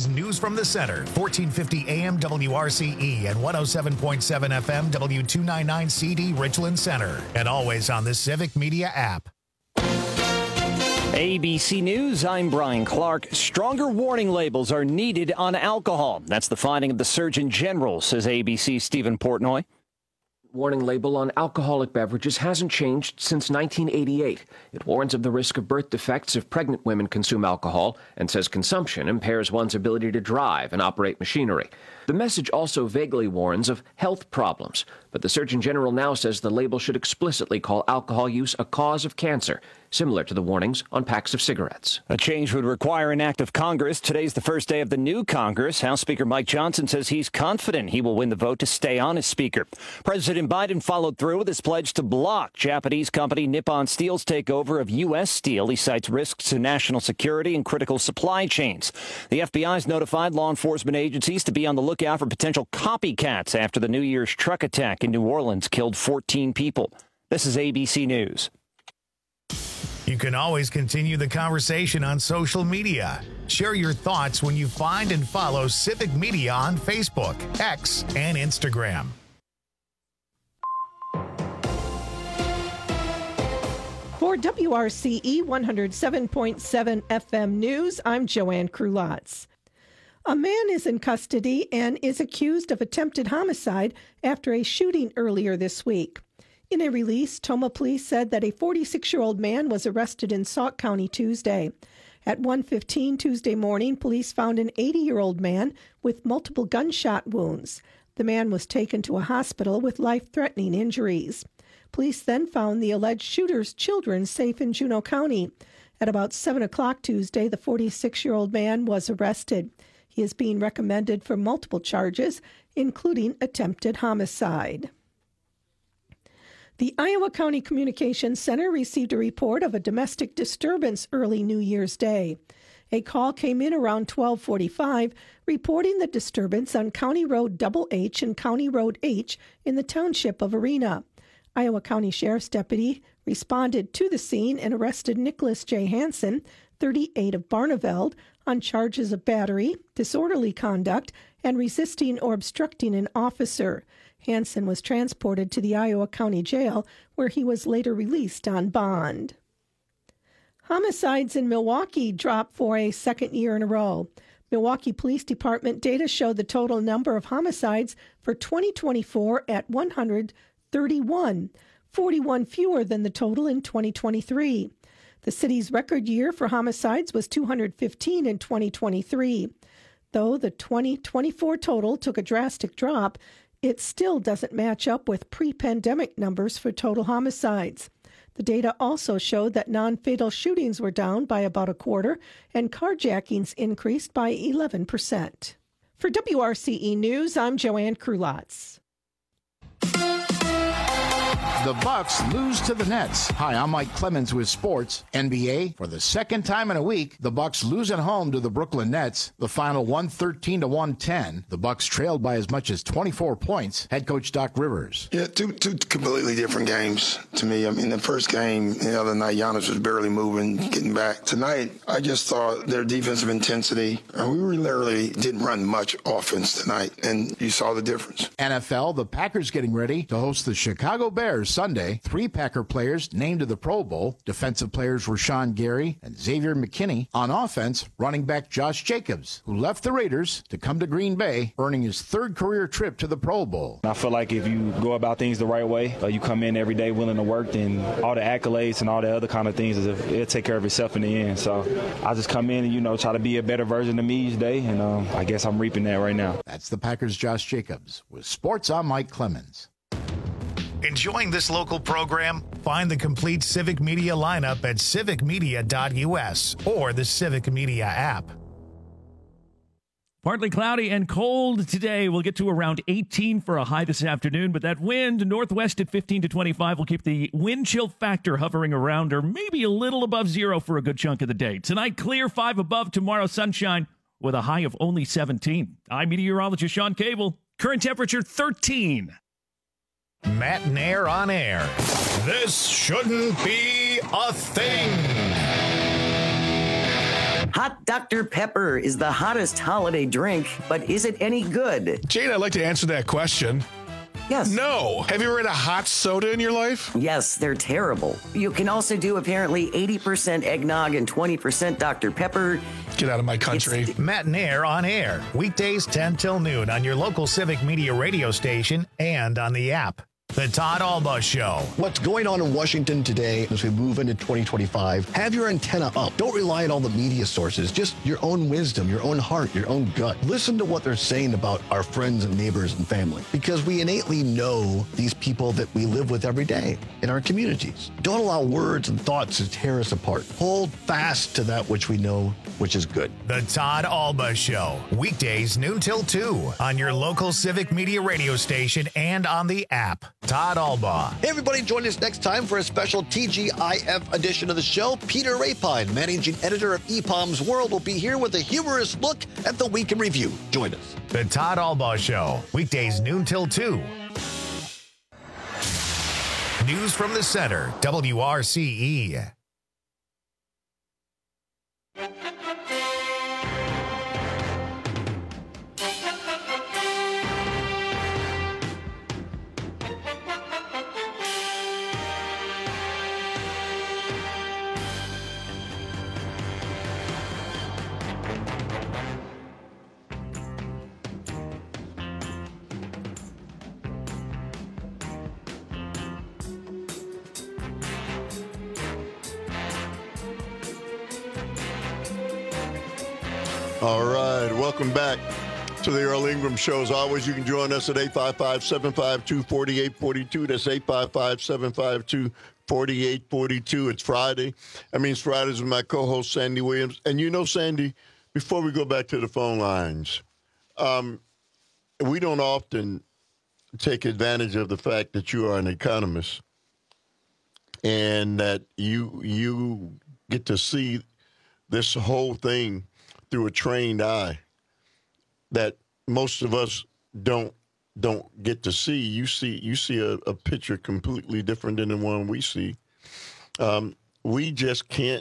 is News from the Center, 1450 AM WRCE and 107.7 FM W299 CD Richland Center. And always on the Civic Media app. ABC News, I'm Brian Clark. Stronger warning labels are needed on alcohol. That's the finding of the Surgeon General, says ABC's Stephen Portnoy. Warning label on alcoholic beverages hasn't changed since 1988. It warns of the risk of birth defects if pregnant women consume alcohol and says consumption impairs one's ability to drive and operate machinery. The message also vaguely warns of health problems, but the Surgeon General now says the label should explicitly call alcohol use a cause of cancer, similar to the warnings on packs of cigarettes. A change would require an act of Congress. Today's the first day of the new Congress. House Speaker Mike Johnson says he's confident he will win the vote to stay on as Speaker. President Biden followed through with his pledge to block Japanese company Nippon Steel's takeover of U.S. Steel. He cites risks to national security and critical supply chains. The FBI has notified law enforcement agencies to be on the lookout for potential copycats after the New Year's truck attack in New Orleans killed 14 people. This is ABC News. You can always continue the conversation on social media. Share your thoughts when you find and follow Civic Media on Facebook, X, and Instagram. For WRCE 107.7 FM News, I'm Joanne Krulotz. A man is in custody and is accused of attempted homicide after a shooting earlier this week. In a release, Tomah police said that a 46-year-old man was arrested in Sauk County Tuesday. At 1:15 Tuesday morning, police found an 80-year-old man with multiple gunshot wounds. The man was taken to a hospital with life-threatening injuries. Police then found the alleged shooter's children safe in Juneau County. At about 7 o'clock Tuesday, the 46-year-old man was arrested. He is being recommended for multiple charges, including attempted homicide. The Iowa County Communications Center received a report of a domestic disturbance early New Year's Day. A call came in around 12:45 reporting the disturbance on County Road H and County Road H in the township of Arena. Iowa County Sheriff's Deputy responded to the scene and arrested Nicholas J. Hansen, 38 of Barneveld, on charges of battery, disorderly conduct, and resisting or obstructing an officer. Hansen was transported to the Iowa County Jail, where he was later released on bond. Homicides in Milwaukee dropped for a second year in a row. Milwaukee Police Department data showed the total number of homicides for 2024 at 131, 41 fewer than the total in 2023. The city's record year for homicides was 215 in 2023. Though the 2024 total took a drastic drop, it still doesn't match up with pre-pandemic numbers for total homicides. The data also showed that non-fatal shootings were down by about a quarter and carjackings increased by 11%. For WRCE News, I'm Joanne Krulotz. The Bucks lose to the Nets. Hi, I'm Mike Clemens with sports. NBA, for the second time in a week, the Bucks lose at home to the Brooklyn Nets. The final 113-110. The Bucks trailed by as much as 24 points. Head coach Doc Rivers. Yeah, two completely different games to me. I mean, the first game the other night, Giannis was barely moving, getting back. Tonight, I just thought their defensive intensity, we literally didn't run much offense tonight, and you saw the difference. NFL, the Packers getting ready to host the Chicago Bears Sunday. 3 Packer players named to the Pro Bowl. Defensive players were Rashawn Gary and Xavier McKinney. On offense, running back Josh Jacobs, who left the Raiders to come to Green Bay, earning his 3rd career trip to the Pro Bowl. I feel like if you go about things the right way, you come in every day willing to work, then all the accolades and all the other kind of things, it'll take care of itself in the end. So I just come in and, try to be a better version of me each day, and I guess I'm reaping that right now. That's the Packers' Josh Jacobs. With sports, I'm Mike Clemens. Enjoying this local program? Find the complete Civic Media lineup at civicmedia.us or the Civic Media app. Partly cloudy and cold today. We'll get to around 18 for a high this afternoon, but that wind northwest at 15 to 25 will keep the wind chill factor hovering around or maybe a little above 0 for a good chunk of the day. Tonight, clear, 5 above. Tomorrow, sunshine with a high of only 17. I'm meteorologist Sean Cable. Current temperature 13. Matt Nair on air. This shouldn't be a thing. Hot Dr. Pepper is the hottest holiday drink, but is it any good? Jane, I'd like to answer that question. Yes. No. Have you ever had a hot soda in your life? Yes, they're terrible. You can also do apparently 80% eggnog and 20% Dr. Pepper. Get out of my country. Matt and Air on air. Weekdays 10 till noon on your local Civic Media radio station and on the app. The Todd Alba Show. What's going on in Washington today as we move into 2025? Have your antenna up. Don't rely on all the media sources. Just your own wisdom, your own heart, your own gut. Listen to what they're saying about our friends and neighbors and family, because we innately know these people that we live with every day in our communities. Don't allow words and thoughts to tear us apart. Hold fast to that which we know, which is good. The Todd Alba Show. Weekdays noon till 2 on your local Civic Media radio station and on the app. Todd Alba. Hey, everybody, join us next time for a special TGIF edition of the show. Peter Rapine, managing editor of EPOM's World, will be here with a humorous look at the week in review. Join us. The Todd Alba Show. Weekdays noon till 2. News from the center. WRCE. All right, welcome back to the Earl Ingram Show. As always, you can join us at 855-752-4842. That's 855-752-4842. It's Friday. That means Fridays with my co-host, Sandy Williams. And you know, Sandy, before we go back to the phone lines, we don't often take advantage of the fact that you are an economist and that you get to see this whole thing through a trained eye that most of us don't get to see. You see a picture completely different than the one we see. We just can't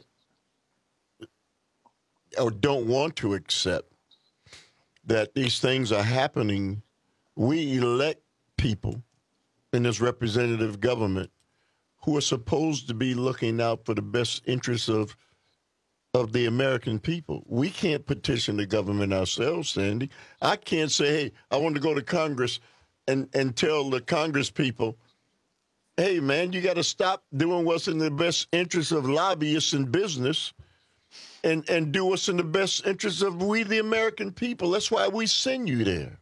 or don't want to accept that these things are happening. We elect people in this representative government who are supposed to be looking out for the best interests of the American people. We can't petition the government ourselves, Sandy. I can't say, hey, I want to go to Congress and tell the Congress people, hey, man, you got to stop doing what's in the best interest of lobbyists in business and do what's in the best interest of we, the American people. That's why we send you there.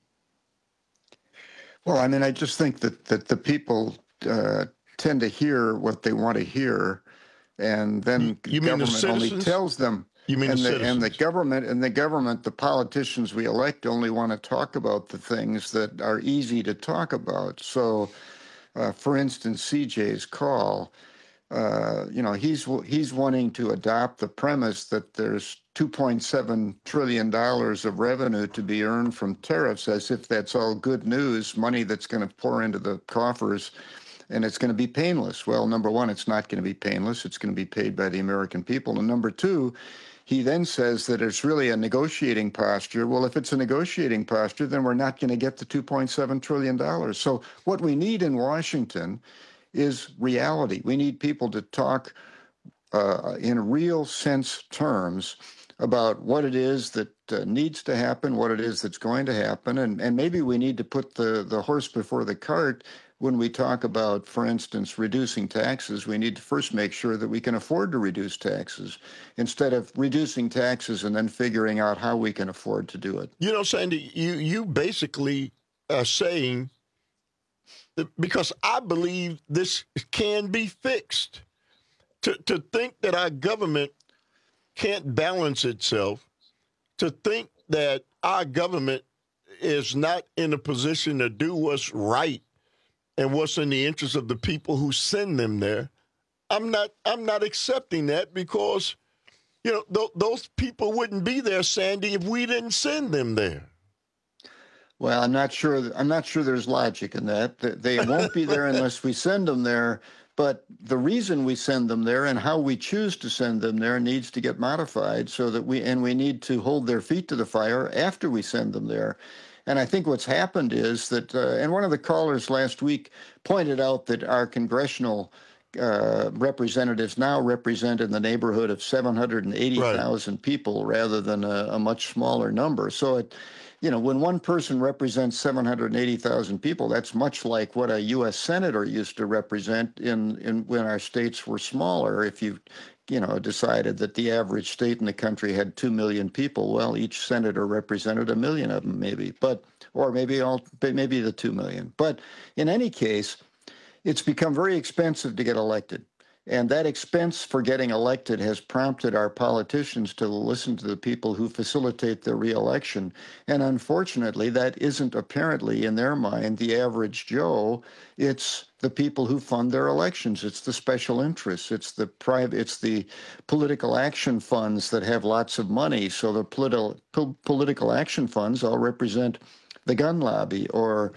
Well, I mean, I just think that the people tend to hear what they want to hear. And then you mean government the only tells them. You mean the government, the politicians we elect only want to talk about the things that are easy to talk about. So, for instance, CJ's call, he's wanting to adopt the premise that there's $2.7 trillion of revenue to be earned from tariffs, as if that's all good news, money that's going to pour into the coffers. And it's going to be painless. Well, number one, it's not going to be painless. It's going to be paid by the American people. And number two, he then says that it's really a negotiating posture. Well, if it's a negotiating posture, then we're not going to get the $2.7 trillion. So what we need in Washington is reality. We need people to talk in real sense terms about what it is that needs to happen, what it is that's going to happen. And maybe we need to put the horse before the cart. When we talk about, for instance, reducing taxes, we need to first make sure that we can afford to reduce taxes instead of reducing taxes and then figuring out how we can afford to do it. You know, Sandy, you basically are saying, because I believe this can be fixed, to think that our government can't balance itself, to think that our government is not in a position to do what's right and what's in the interest of the people who send them there. I'm not accepting that, because, you know, those people wouldn't be there, Sandy, if we didn't send them there. Well, I'm not sure there's logic in that. They won't be there unless we send them there. But the reason we send them there and how we choose to send them there needs to get modified so that we need to hold their feet to the fire after we send them there. And I think what's happened is that, and one of the callers last week pointed out that our congressional representatives now represent in the neighborhood of 780,000 people rather than a much smaller number. So when one person represents 780,000 people, that's much like what a U.S. senator used to represent in when our states were smaller. If you decided that the average state in the country had 2 million people, well, each senator represented 1 million of them, maybe, or maybe the 2 million. But in any case, it's become very expensive to get elected. And that expense for getting elected has prompted our politicians to listen to the people who facilitate their reelection. And unfortunately, that isn't apparently in their mind the average Joe. It's the people who fund their elections. It's the special interests. It's the political action funds that have lots of money. So the political action funds all represent the gun lobby or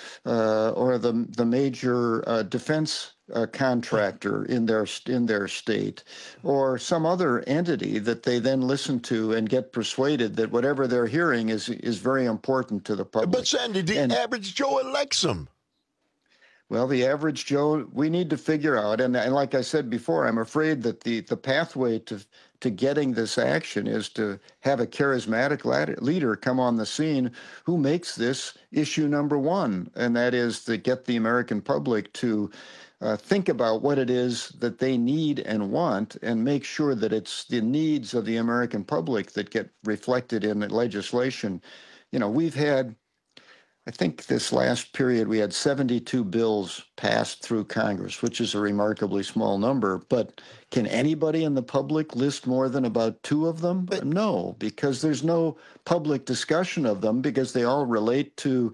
the major defense contractor in their state, or some other entity that they then listen to and get persuaded that whatever they're hearing is very important to the public. But Sandy, the average Joe elects them. Well, the average Joe, we need to figure out, and like I said before, I'm afraid that the pathway to getting this action is to have a charismatic leader come on the scene who makes this issue number one, and that is to get the American public to think about what it is that they need and want and make sure that it's the needs of the American public that get reflected in the legislation. We've had, I think this last period, we had 72 bills passed through Congress, which is a remarkably small number. But can anybody in the public list more than about 2 of them? No, because there's no public discussion of them because they all relate to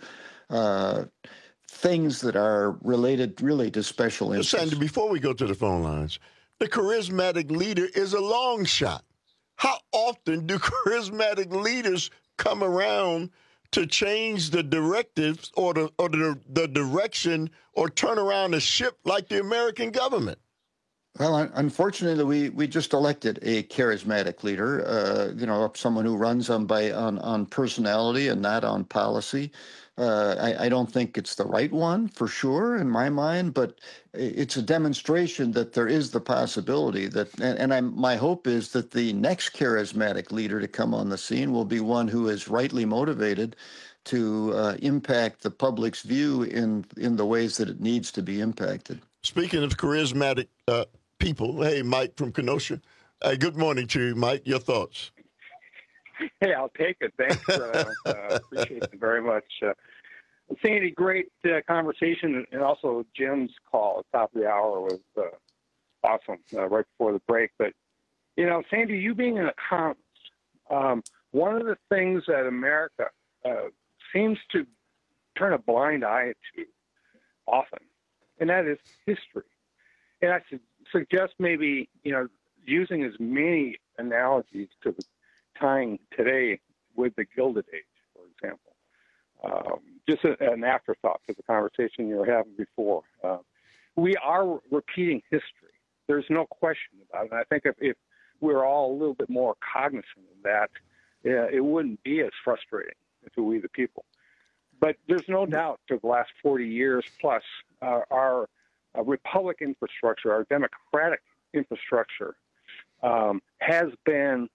things that are related really to special interests. Sandy, before we go to the phone lines, the charismatic leader is a long shot. How often do charismatic leaders come around to change the directives or the direction or turn around the ship like the American government? Well, unfortunately, we just elected a charismatic leader, someone who runs on personality and not on policy. I don't think it's the right one for sure in my mind, but it's a demonstration that there is the possibility that, my hope is that the next charismatic leader to come on the scene will be one who is rightly motivated to impact the public's view in the ways that it needs to be impacted. Speaking of charismatic people, hey, Mike from Kenosha. Good morning to you, Mike. Your thoughts? Hey, I'll take it. Thanks. Appreciate it very much. Sandy, great conversation, and also Jim's call at the top of the hour was awesome right before the break. But, Sandy, you being an economist, one of the things that America seems to turn a blind eye to often, and that is history. And I suggest maybe, using as many analogies to tying today with the Gilded Age, for example. Just an afterthought to the conversation you were having before. We are repeating history. There's no question about it. And I think if we're all a little bit more cognizant of that, it wouldn't be as frustrating to we the people. But there's no doubt for the last 40 years plus, our republic infrastructure, our democratic infrastructure has been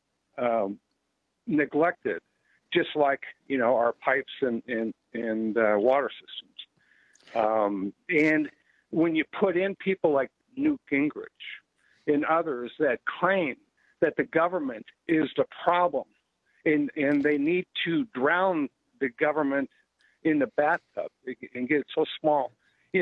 neglected, just like our pipes and water systems. And when you put in people like Newt Gingrich and others that claim that the government is the problem, and they need to drown the government in the bathtub and get it so small,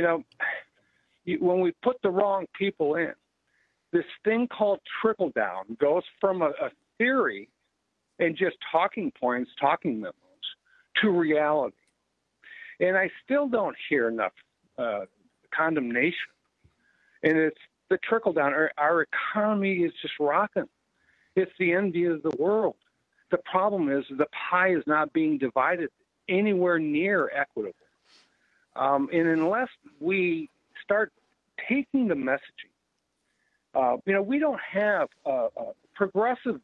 when we put the wrong people in, this thing called trickle down goes from a theory and just talking points, talking memos, to reality. And I still don't hear enough condemnation. And it's the trickle down. Our economy is just rocking. It's the envy of the world. The problem is the pie is not being divided anywhere near equitable. And unless we start taking the messaging. We don't have progressive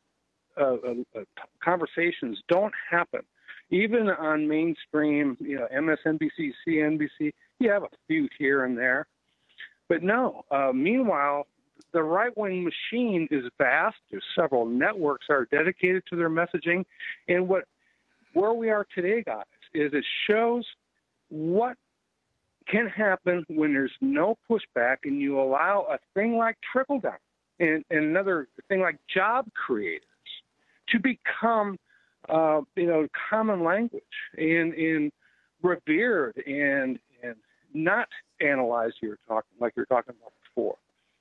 conversations don't happen. Even on mainstream, MSNBC, CNBC, you have a few here and there. But no, meanwhile, the right-wing machine is vast. There's several networks that are dedicated to their messaging. And where we are today, guys, is it shows what can happen when there's no pushback and you allow a thing like trickle-down and another thing like job creators to become common language and revered and not analyzed like you're talking about before.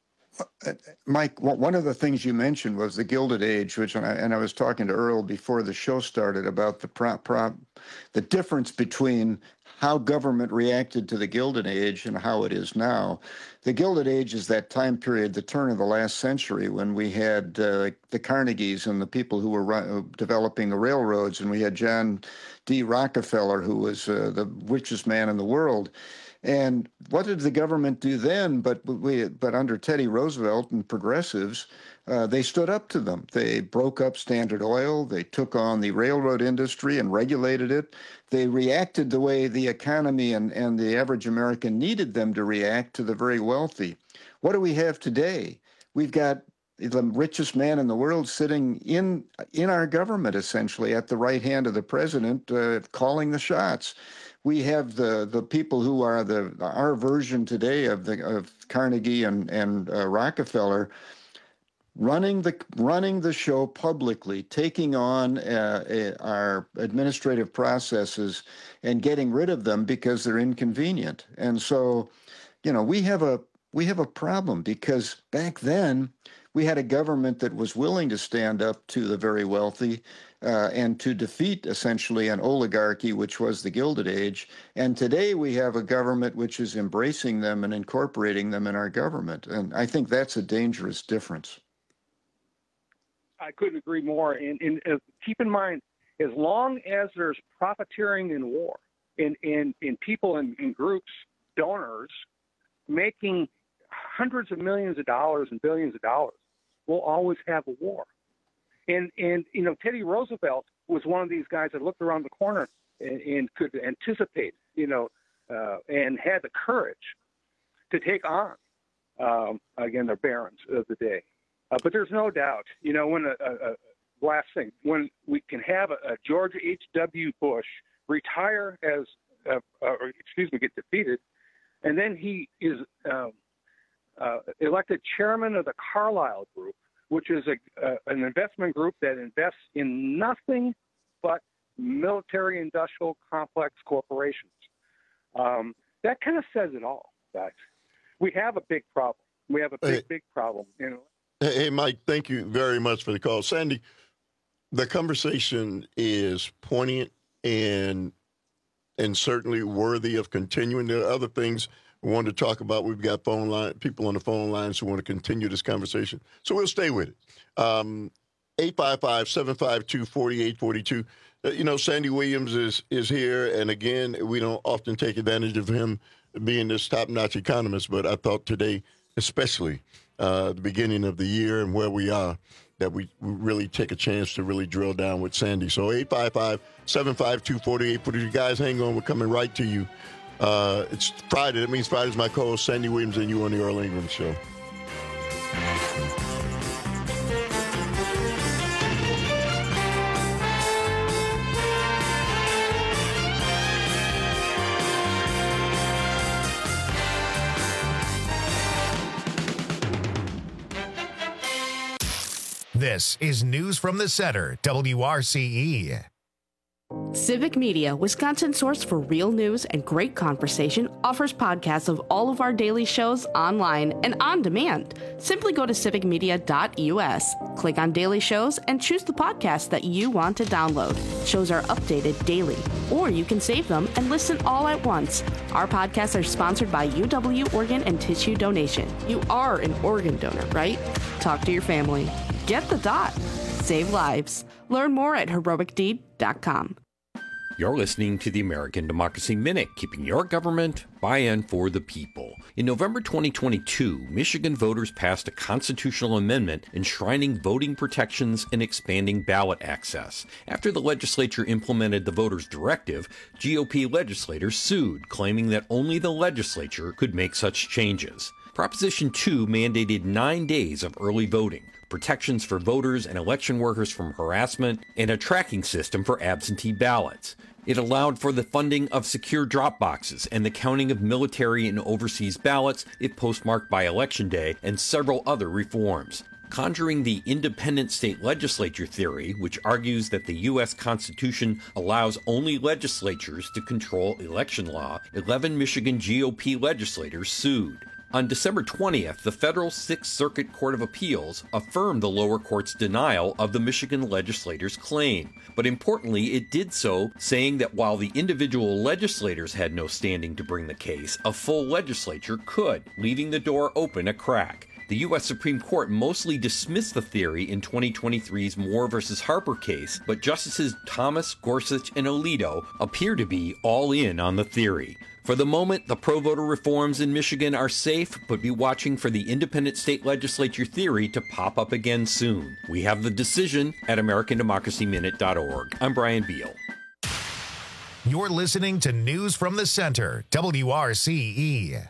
Mike, one of the things you mentioned was the Gilded Age, and I was talking to Earl before the show started about the difference between how government reacted to the Gilded Age and how it is now. The Gilded Age is that time period, the turn of the last century, when we had the Carnegies and the people who were developing the railroads, and we had John D. Rockefeller, who was the richest man in the world. And what did the government do then? But under Teddy Roosevelt and progressives, they stood up to them. They broke up Standard Oil. They took on the railroad industry and regulated it. They reacted the way the economy and the average American needed them to react to the very wealthy. What do we have today? We've got the richest man in the world sitting in our government, essentially, at the right hand of the president, calling the shots. We have the people who are our version today of Carnegie and Rockefeller running the show publicly, taking on our administrative processes and getting rid of them because they're inconvenient. And so, we have a problem, because back then we had a government that was willing to stand up to the very wealthy and to defeat essentially an oligarchy, which was the Gilded Age. And today we have a government which is embracing them and incorporating them in our government. And I think that's a dangerous difference. I couldn't agree more. And keep in mind, as long as there's profiteering in war, and people in groups, donors, making hundreds of millions of dollars and billions of dollars, we'll always have a war. And Teddy Roosevelt was one of these guys that looked around the corner and could anticipate, and had the courage to take on, again, the barons of the day. But there's no doubt, when last thing, when we can have a George H.W. Bush retire get defeated, and then he is elected chairman of the Carlyle Group, which is an investment group that invests in nothing but military-industrial complex corporations. That kind of says it all, guys. We have a big problem. We have a big problem. Hey, Mike, thank you very much for the call. Sandy, the conversation is poignant and certainly worthy of continuing. There are other things we wanted to talk about. We've got people on the phone lines who want to continue this conversation. So we'll stay with it. 855-752-4842. Sandy Williams is here. And again, we don't often take advantage of him being this top-notch economist, but I thought today, especially the beginning of the year and where we are, that we really take a chance to really drill down with Sandy. So 855-752-4842. Guys, hang on. We're coming right to you. It's Friday. That means Friday's my co-host, Sandy Williams, and you on the Earl Ingram Show. This is News from the Center, WRCE. Civic Media, Wisconsin's source for real news and great conversation, offers podcasts of all of our daily shows online and on demand. Simply go to civicmedia.us, click on daily shows, and choose the podcast that you want to download. Shows are updated daily, or you can save them and listen all at once. Our podcasts are sponsored by UW Organ and Tissue Donation. You are an organ donor, right? Talk to your family. Get the dot. Save lives. Learn more at heroicdeed.com. You're listening to the American Democracy Minute, keeping your government by and for the people. In November 2022, Michigan voters passed a constitutional amendment enshrining voting protections and expanding ballot access. After the legislature implemented the voters' directive, GOP legislators sued, claiming that only the legislature could make such changes. Proposition 2 mandated 9 days of early voting, protections for voters and election workers from harassment, and a tracking system for absentee ballots. It allowed for the funding of secure drop boxes and the counting of military and overseas ballots if postmarked by Election Day, and several other reforms. Conjuring the independent state legislature theory, which argues that the U.S. Constitution allows only legislatures to control election law, 11 Michigan GOP legislators sued. On December 20th, the federal Sixth Circuit Court of Appeals affirmed the lower court's denial of the Michigan legislators' claim. But importantly, it did so saying that while the individual legislators had no standing to bring the case, a full legislature could, leaving the door open a crack. The U.S. Supreme Court mostly dismissed the theory in 2023's Moore v. Harper case, but Justices Thomas, Gorsuch, and Alito appear to be all in on the theory. For the moment, the pro-voter reforms in Michigan are safe, but be watching for the independent state legislature theory to pop up again soon. We have the decision at AmericanDemocracyMinute.org. I'm Brian Beal. You're listening to News from the Center, WRCE.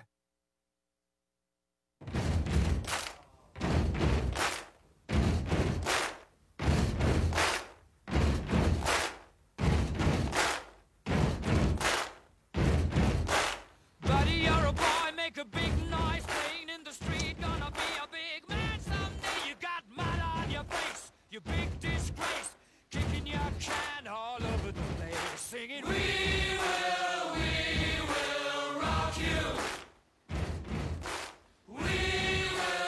You big disgrace, kicking your can all over the place, singing, we will rock you. We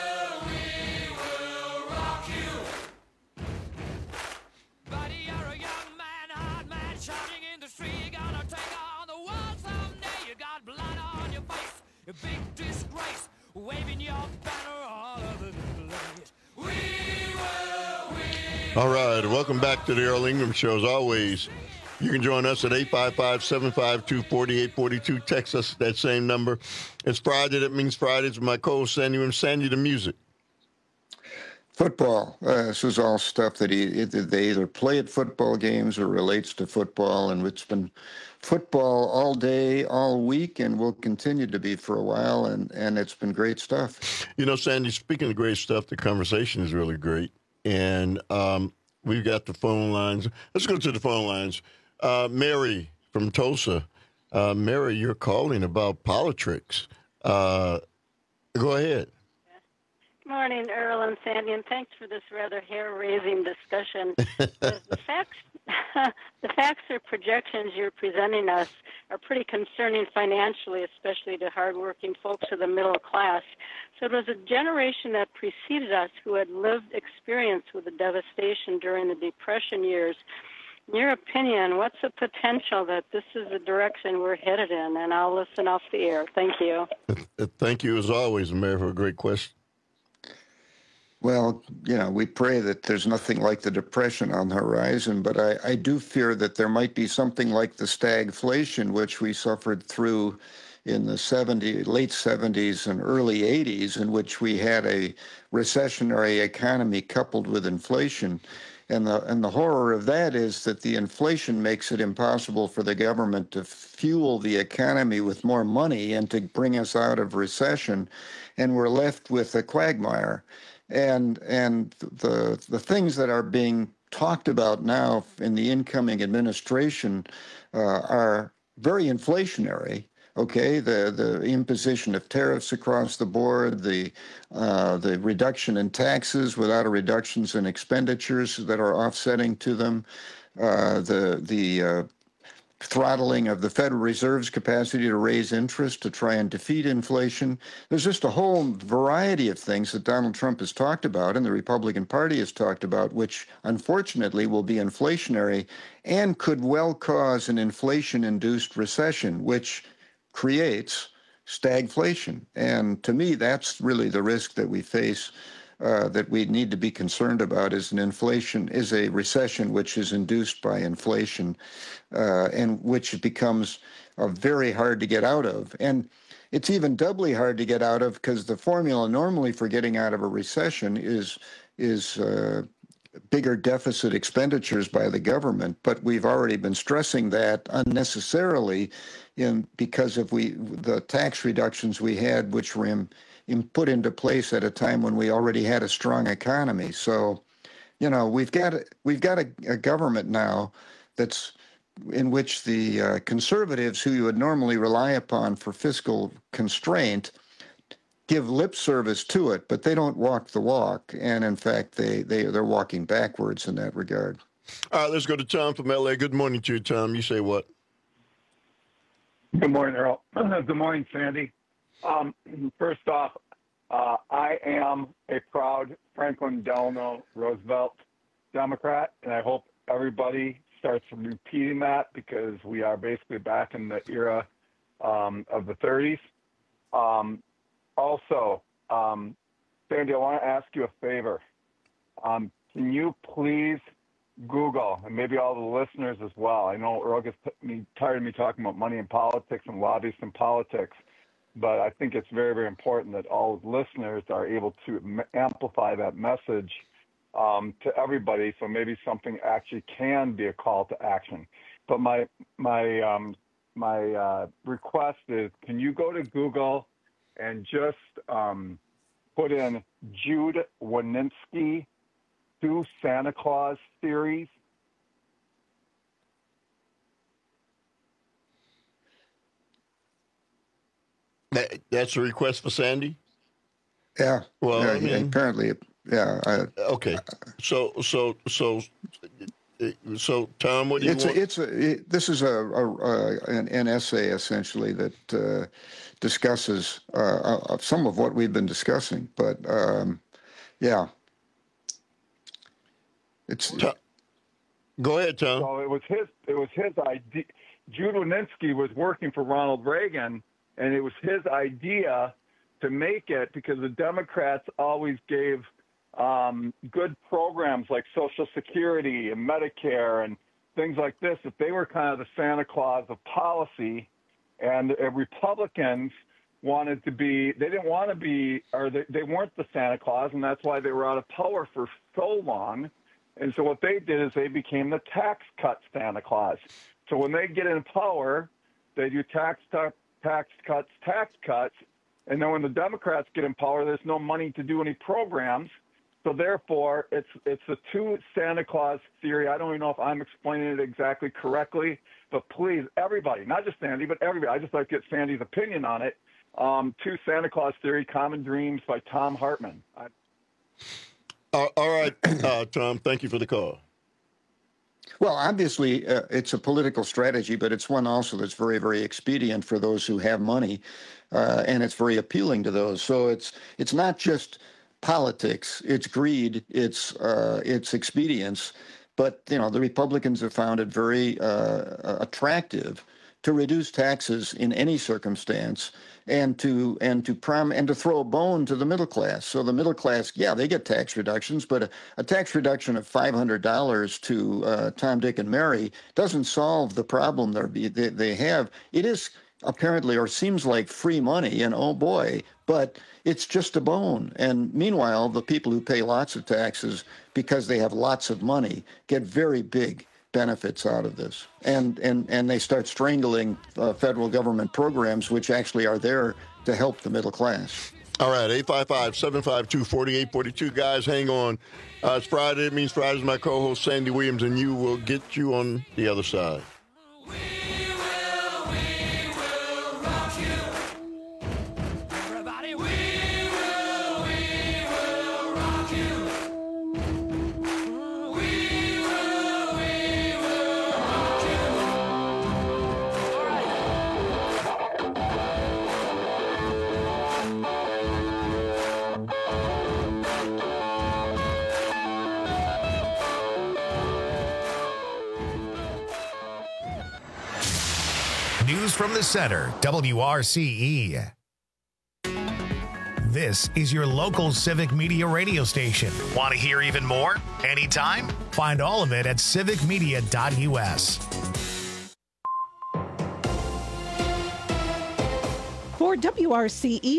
will rock you. Buddy, you're a young man, hard man, shouting in the street, you're gonna take on the world someday. You got blood on your face, you big disgrace, waving your banner all over the place. All right, welcome back to the Earl Ingram Show. As always, you can join us at 855-752-4842. Text us that same number. It's Friday. That means Fridays with my co-host, Sandy and Sandy, the music. Football. This is all stuff that they either play at football games or relates to football, and it's been football all day, all week, and will continue to be for a while, and it's been great stuff. You know, Sandy, speaking of great stuff, the conversation is really great. And we've got the phone lines. Let's go to the phone lines. Mary from Tulsa. Mary, you're calling about politics. Go ahead. Good morning, Earl and Sandy, and thanks for this rather hair-raising discussion. The facts or projections you're presenting us are pretty concerning financially, especially to hardworking folks of the middle class. So it was a generation that preceded us who had lived experience with the devastation during the Depression years. In your opinion, what's the potential that this is the direction we're headed in? And I'll listen off the air. Thank you. Thank you, as always, Mary, for a great question. Well, you know, we pray that there's nothing like the Depression on the horizon, but I do fear that there might be something like the stagflation, which we suffered through in the late 70s and early 80s, in which we had a recessionary economy coupled with inflation. And the horror of that is that the inflation makes it impossible for the government to fuel the economy with more money and to bring us out of recession, and we're left with a quagmire. And the things that are being talked about now in the incoming administration are very inflationary. Okay, the imposition of tariffs across the board, the reduction in taxes without reductions in expenditures that are offsetting to them, the throttling of the Federal Reserve's capacity to raise interest to try and defeat inflation. There's just a whole variety of things that Donald Trump has talked about and the Republican Party has talked about, which unfortunately will be inflationary and could well cause an inflation-induced recession, which creates stagflation. And to me, that's really the risk that we face that we need to be concerned about is a recession which is induced by inflation, and which becomes very hard to get out of. And it's even doubly hard to get out of because the formula normally for getting out of a recession is bigger deficit expenditures by the government, but we've already been stressing that unnecessarily because of the tax reductions we had, which were put into place at a time when we already had a strong economy. So, we've got a government now that's in which the conservatives, who you would normally rely upon for fiscal constraint, give lip service to it, but they don't walk the walk. And in fact, they're walking backwards in that regard. All right, let's go to Tom from LA. Good morning to you, Tom. You say what? Good morning, Earl. Good morning, Sandy. First off, I am a proud Franklin Delano Roosevelt Democrat, and I hope everybody starts repeating that because we are basically back in the era of the 30s. Also, Sandy, I want to ask you a favor. Can you please Google, and maybe all the listeners as well, I know Earl gets tired of me talking about money in politics and lobbyists in politics, but I think it's very, very important that all listeners are able to amplify that message to everybody, so maybe something actually can be a call to action. But my request is, can you go to Google and just put in Jude Wanniski 2 Santa Claus theories? That's a request for Sandy? Yeah. Well, yeah, I mean, apparently, yeah. Okay. So, Tom, what do you want? This is an essay essentially that discusses some of what we've been discussing, but yeah, it's. Go ahead, Tom. So it was his idea. Jude Wanniski was working for Ronald Reagan, and it was his idea to make it because the Democrats always gave good programs like Social Security and Medicare and things like this. If they were kind of the Santa Claus of policy, and Republicans wanted to be, they didn't want to be, or they weren't the Santa Claus, and that's why they were out of power for so long. And so what they did is they became the tax cut Santa Claus. So when they get in power, they do tax cuts, and then when the Democrats get in power, there's no money to do any programs. So therefore, it's the 2 Santa Claus theory. I don't even know if I'm explaining it exactly correctly, but please, everybody, not just Sandy, but everybody, I just like to get Sandy's opinion on it. 2 Santa Claus theory, Common Dreams by Tom Hartman. All right, Tom, thank you for the call. Well, obviously, it's a political strategy, but it's one also that's very, very expedient for those who have money, and it's very appealing to those. So it's not just politics, it's greed, it's expedience, but the Republicans have found it very attractive to reduce taxes in any circumstance, and to throw a bone to the middle class. So the middle class, yeah, they get tax reductions, but a tax reduction of $500 to Tom, Dick, and Mary doesn't solve the problem they have. It is apparently, or seems like, free money, and oh boy, but it's just a bone. And meanwhile, the people who pay lots of taxes because they have lots of money get very big benefits out of this, and they start strangling federal government programs which actually are there to help the middle class. All right, 855-752-4842. Guys, hang on. It's Friday. It means Friday's my co-host, Sandy Williams, and you will get you on the other side. News from the center, WRCE. This is your local Civic Media radio station. Want to hear even more? Anytime? Find all of it at civicmedia.us. For WRCE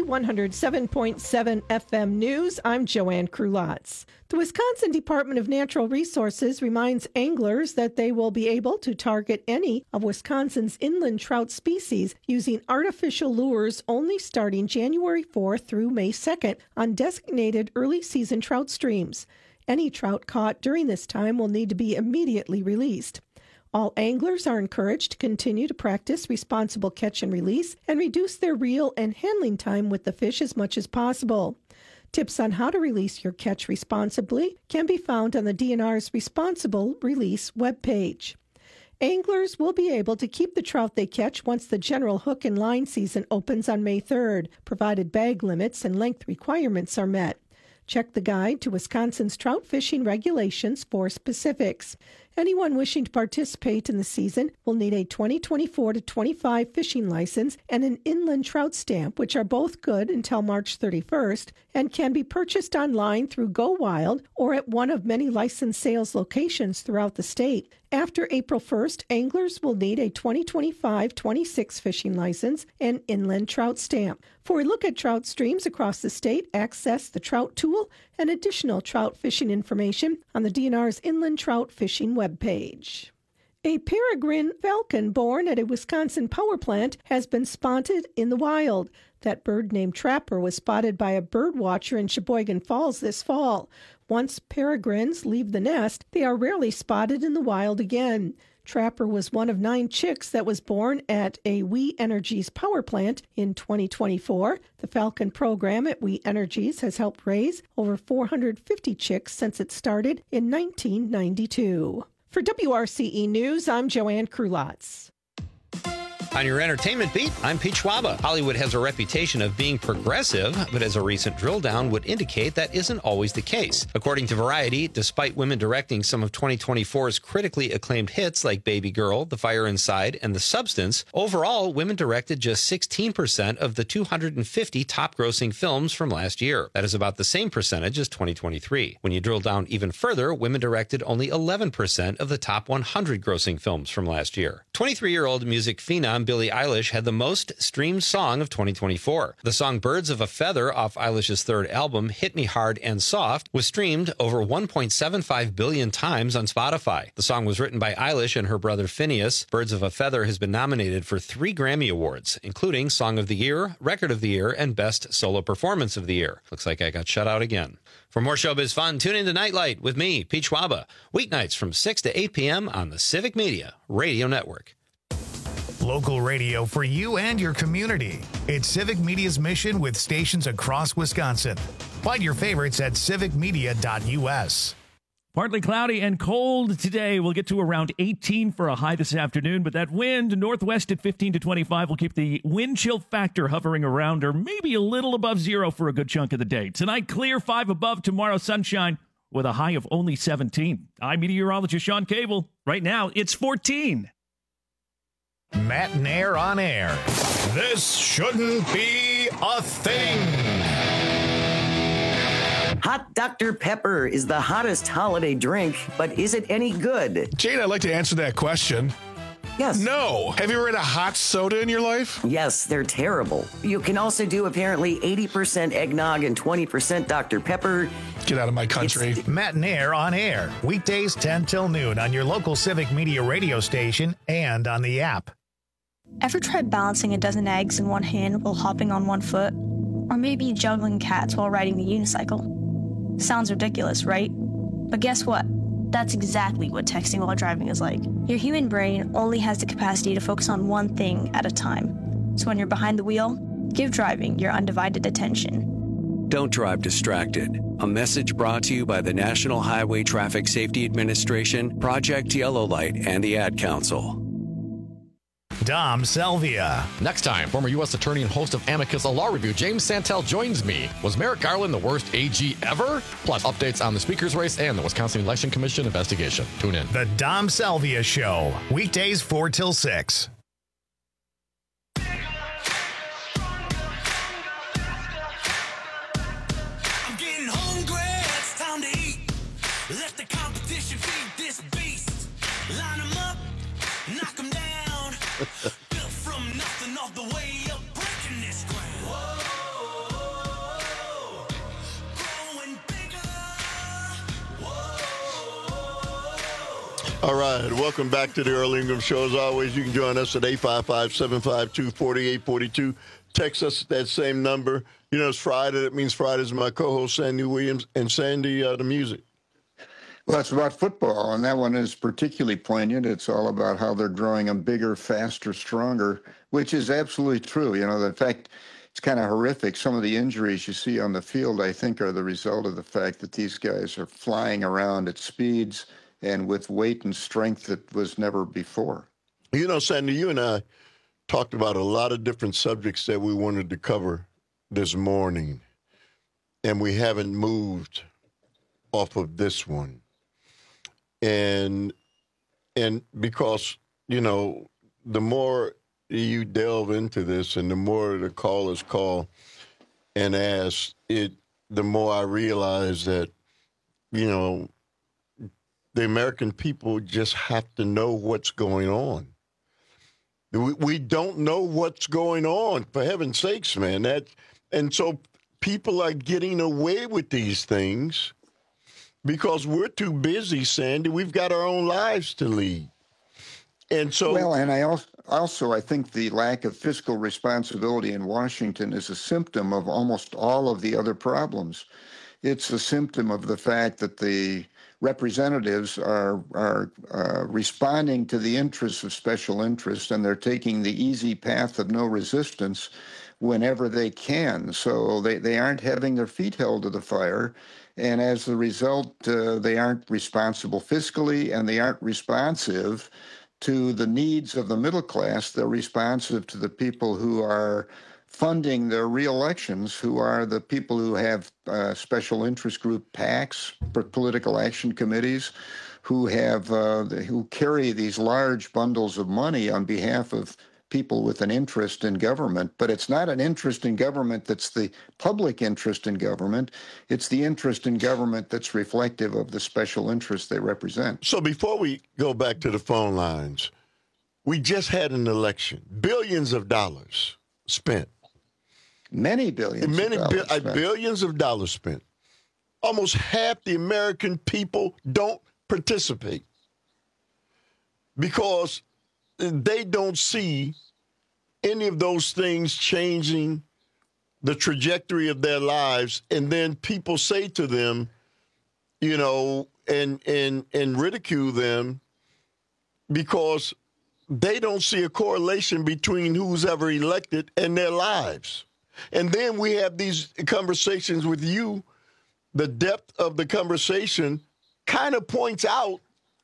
107.7 FM News, I'm Joanne Krulotz. The Wisconsin Department of Natural Resources reminds anglers that they will be able to target any of Wisconsin's inland trout species using artificial lures only starting January 4th through May 2nd on designated early season trout streams. Any trout caught during this time will need to be immediately released. All anglers are encouraged to continue to practice responsible catch and release and reduce their reel and handling time with the fish as much as possible. Tips on how to release your catch responsibly can be found on the DNR's Responsible Release webpage. Anglers will be able to keep the trout they catch once the general hook and line season opens on May 3rd, provided bag limits and length requirements are met. Check the guide to Wisconsin's trout fishing regulations for specifics. Anyone wishing to participate in the season will need a 2024-25 fishing license and an inland trout stamp, which are both good until March 31st and can be purchased online through Go Wild or at one of many licensed sales locations throughout the state. After April 1st, anglers will need a 2025-26 fishing license and inland trout stamp. For a look at trout streams across the state, access the Trout Tool and additional trout fishing information on the DNR's Inland Trout Fishing webpage. A peregrine falcon born at a Wisconsin power plant has been spotted in the wild. That bird named Trapper was spotted by a bird watcher in Sheboygan Falls this fall. Once peregrines leave the nest, they are rarely spotted in the wild again. Trapper was one of 9 chicks that was born at a We Energies power plant in 2024. The Falcon program at We Energies has helped raise over 450 chicks since it started in 1992. For WRCE News, I'm Joanne Krulotz. On your entertainment beat, I'm Pete Schwaba. Hollywood has a reputation of being progressive, but as a recent drill down would indicate, that isn't always the case. According to Variety, despite women directing some of 2024's critically acclaimed hits like Baby Girl, The Fire Inside, and The Substance, overall, women directed just 16% of the 250 top-grossing films from last year. That is about the same percentage as 2023. When you drill down even further, women directed only 11% of the top 100 grossing films from last year. 23-year-old music phenom Billie Eilish had the most streamed song of 2024. The song Birds of a Feather off Eilish's third album, Hit Me Hard and Soft, was streamed over 1.75 billion times on Spotify. The song was written by Eilish and her brother Phineas. Birds of a Feather has been nominated for 3 Grammy Awards, including Song of the Year, Record of the Year, and Best Solo Performance of the Year. Looks like I got shut out again. For more showbiz fun, tune in to Nightlight with me, Pete Schwaba, weeknights from 6 to 8 p.m. on the Civic Media Radio Network. Local radio for you and your community. It's Civic Media's mission with stations across Wisconsin. Find your favorites at civicmedia.us. Partly cloudy and cold today. We'll get to around 18 for a high this afternoon, but that wind northwest at 15 to 25 will keep the wind chill factor hovering around or maybe a little above 0 for a good chunk of the day. Tonight, clear, 5 above. Tomorrow, sunshine with a high of only 17. I'm meteorologist Sean Cable. Right now, it's 14. Matt and Air on air. This shouldn't be a thing. Hot Dr. Pepper is the hottest holiday drink, but is it any good? Jane, I'd like to answer that question. Yes. No. Have you ever had a hot soda in your life? Yes, they're terrible. You can also do apparently 80% eggnog and 20% Dr. Pepper. Get out of my country. Matt and Air on air. Weekdays 10 till noon on your local Civic Media radio station and on the app. Ever tried balancing a dozen eggs in one hand while hopping on one foot? Or maybe juggling cats while riding the unicycle? Sounds ridiculous, right? But guess what? That's exactly what texting while driving is like. Your human brain only has the capacity to focus on one thing at a time. So when you're behind the wheel, give driving your undivided attention. Don't drive distracted. A message brought to you by the National Highway Traffic Safety Administration, Project Yellow Light, and the Ad Council. Dom Selvia. Next time, former U.S. Attorney and host of Amicus, a law review, James Santel joins me. Was Merrick Garland the worst AG ever? Plus, updates on the speaker's race and the Wisconsin Election Commission investigation. Tune in. The Dom Selvia Show. Weekdays 4 till 6. from nothing off the way up breaking this ground. Whoa, growing bigger. All right, welcome back to the Earl Ingram Show. As always, you can join us at 855-752-4842. Text us at that same number. You know, it's Friday. That means Friday's my co-host, Sandy Williams, and Sandy, the music. Well, it's about football, and that one is particularly poignant. It's all about how they're growing them bigger, faster, stronger, which is absolutely true. You know, in fact, it's kind of horrific. Some of the injuries you see on the field, I think, are the result of the fact that these guys are flying around at speeds and with weight and strength that was never before. You know, Sandy, you and I talked about a lot of different subjects that we wanted to cover this morning, and we haven't moved off of this one. And because, you know, the more you delve into this and the more the callers call and ask, the more I realize that, you know, the American people just have to know what's going on. We don't know what's going on, for heaven's sakes, man. And so people are getting away with these things because we're too busy, Sandy. We've got our own lives to lead. And so, well, and I also think the lack of fiscal responsibility in Washington is a symptom of almost all of the other problems. It's a symptom of the fact that the representatives are responding to the interests of special interests, and they're taking the easy path of no resistance whenever they can. So they aren't having their feet held to the fire, and as a result, they aren't responsible fiscally, and they aren't responsive to the needs of the middle class. They're responsive to the people who are funding their re-elections, who are the people who have special interest group PACs, political action committees, who carry these large bundles of money on behalf of people with an interest in government. But it's not an interest in government that's the public interest in government. It's the interest in government that's reflective of the special interests they represent. So before we go back to the phone lines, we just had an election, billions of dollars spent. Many billions billions of dollars spent. Almost half the American people don't participate because they don't see any of those things changing the trajectory of their lives. And then people say to them, you know, and ridicule them because they don't see a correlation between who's ever elected and their lives. And then we have these conversations with you. The depth of the conversation kind of points out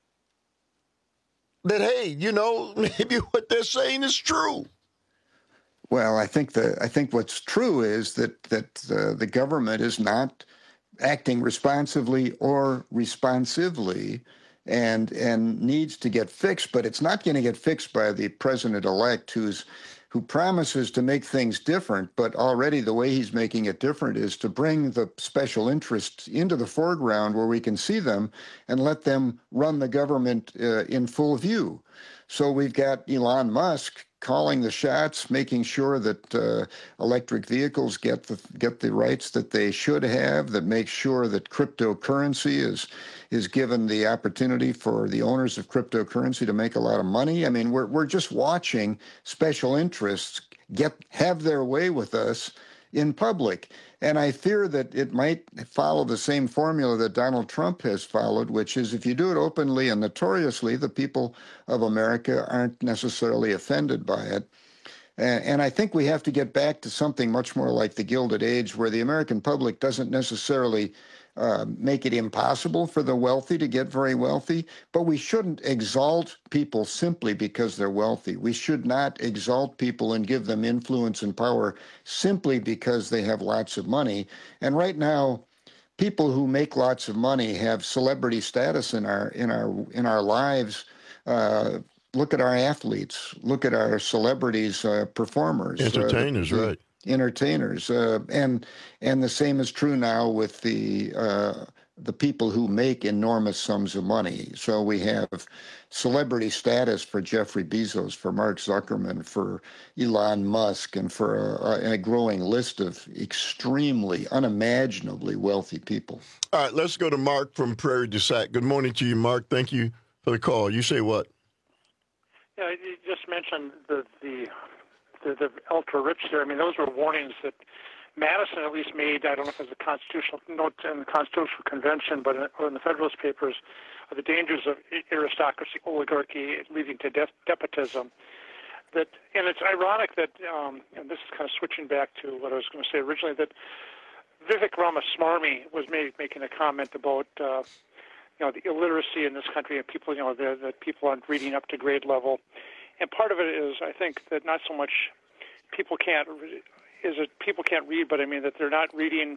that, hey, you know, maybe what they're saying is true. Well, I think what's true is that the government is not acting responsively or responsively and needs to get fixed, but it's not going to get fixed by the president-elect who promises to make things different, but already the way he's making it different is to bring the special interests into the foreground where we can see them and let them run the government in full view. So we've got Elon Musk calling the shots, making sure that electric vehicles get the rights that they should have, that makes sure that cryptocurrency is given the opportunity for the owners of cryptocurrency to make a lot of money. I mean, we're just watching special interests have their way with us in public. And I fear that it might follow the same formula that Donald Trump has followed, which is if you do it openly and notoriously, the people of America aren't necessarily offended by it. And I think we have to get back to something much more like the Gilded Age, where the American public doesn't necessarily make it impossible for the wealthy to get very wealthy, but we shouldn't exalt people simply because they're wealthy. We should not exalt people and give them influence and power simply because they have lots of money. And right now, people who make lots of money have celebrity status in our lives. Look at our athletes. Look at our celebrities, performers, entertainers, right? Entertainers, and the same is true now with the the people who make enormous sums of money. So we have celebrity status for Jeffrey Bezos, for Mark Zuckerman, for Elon Musk, and for a growing list of extremely, unimaginably wealthy people. All right, let's go to Mark from Prairie du Sac. Good morning to you, Mark. Thank you for the call. You say what? Yeah, you just mentioned the ultra rich there. I mean, those were warnings that Madison at least made. I don't know if it was a constitutional note in the Constitutional Convention, but in the Federalist Papers, of the dangers of aristocracy, oligarchy, leading to despotism. And it's ironic that, and this is kind of switching back to what I was going to say originally, that Vivek Ramaswamy was making a comment about the illiteracy in this country and people, that people aren't reading up to grade level. And part of it is, I think, that not so much people can't read, but I mean that they're not reading.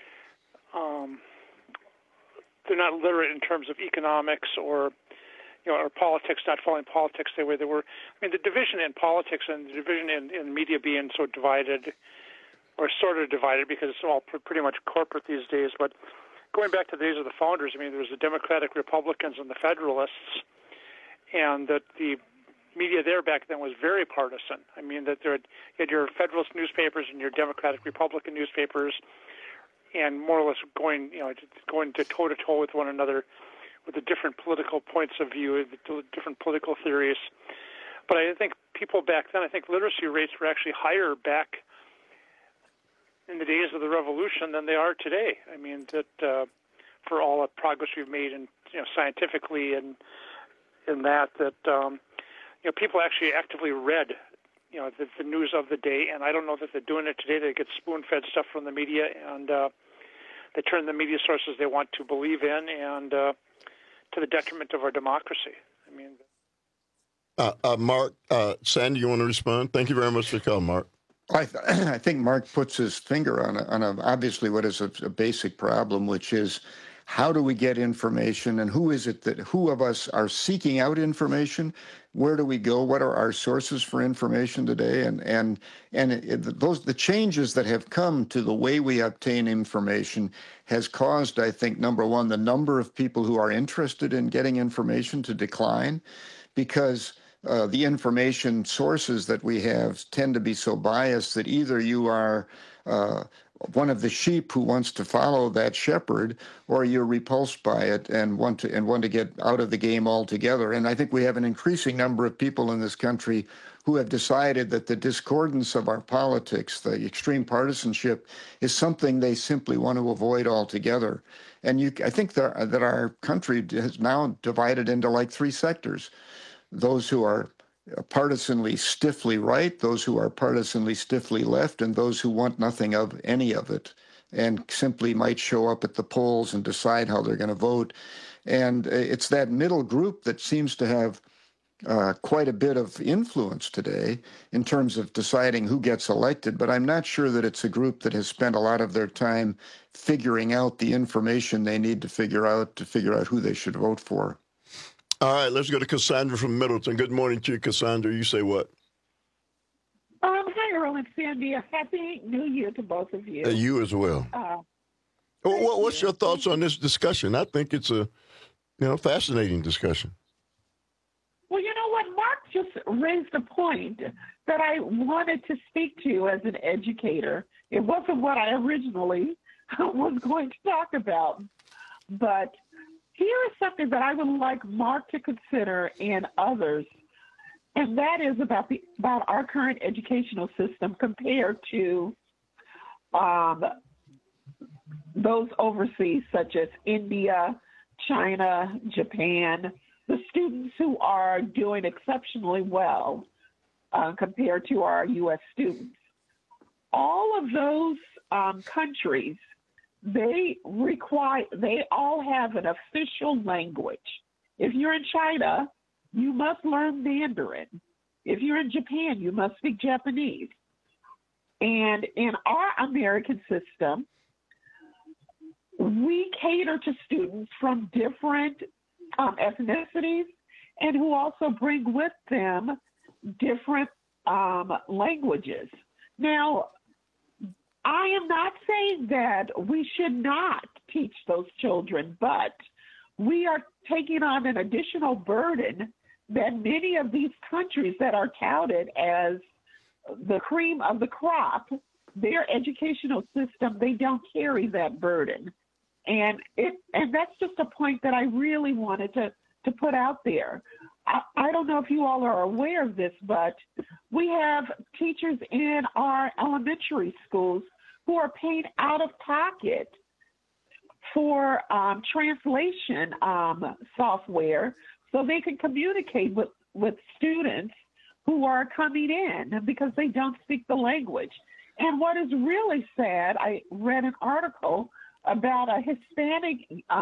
They're not literate in terms of economics or politics, not following politics the way they were. I mean, the division in politics and the division in media being so divided, or sort of divided, because it's all pretty much corporate these days. But going back to the days of the founders, I mean, there was the Democratic Republicans and the Federalists, and that the media there back then was very partisan. I mean, that you had your Federalist newspapers and your Democratic Republican newspapers, and more or less going to toe-to-toe with one another with the different political points of view, the different political theories. But I think people back then, I think literacy rates were actually higher back in the days of the Revolution than they are today. I mean, that for all the progress we've made in scientifically and in that people actually actively read the news of the day, and I don't know that they're doing it today. They get spoon-fed stuff from the media, and they turn the media sources they want to believe in, and to the detriment of our democracy. I mean, Mark, Sandy, you want to respond? Thank you very much for the call, Mark. I think Mark puts his finger on obviously what is a basic problem, which is how do we get information, and who of us are seeking out information? Where do we go? What are our sources for information today? And the changes that have come to the way we obtain information has caused, I think, number one, the number of people who are interested in getting information to decline, because the information sources that we have tend to be so biased that either you are one of the sheep who wants to follow that shepherd, or you're repulsed by it and want to get out of the game altogether. And I think we have an increasing number of people in this country who have decided that the discordance of our politics, the extreme partisanship, is something they simply want to avoid altogether. And I think that our country has now divided into like three sectors: those who are partisanly stiffly right, those who are partisanly stiffly left, and those who want nothing of any of it and simply might show up at the polls and decide how they're going to vote. And it's that middle group that seems to have quite a bit of influence today in terms of deciding who gets elected, but I'm not sure that it's a group that has spent a lot of their time figuring out the information they need to figure out who they should vote for. All right, let's go to Cassandra from Middleton. Good morning to you, Cassandra. You say what? Hi, Earl and Sandy. A happy New Year to both of you. You as well. What's your thoughts on this discussion? I think it's a fascinating discussion. Well, you know what? Mark just raised a point that I wanted to speak to as an educator. It wasn't what I originally was going to talk about, but here is something that I would like Mark to consider and others, and that is about our current educational system compared to those overseas, such as India, China, Japan, the students who are doing exceptionally well compared to our U.S. students. All of those countries, they all have an official language. If you're in China, you must learn Mandarin. If you're in Japan, you must speak Japanese. And in our American system, we cater to students from different ethnicities and who also bring with them different languages. Now, I am not saying that we should not teach those children, but we are taking on an additional burden that many of these countries that are touted as the cream of the crop, their educational system, they don't carry that burden. And that's just a point that I really wanted to put out there. I don't know if you all are aware of this, but we have teachers in our elementary schools who are paid out of pocket for translation software so they can communicate with students who are coming in because they don't speak the language. And what is really sad, I read an article about a Hispanic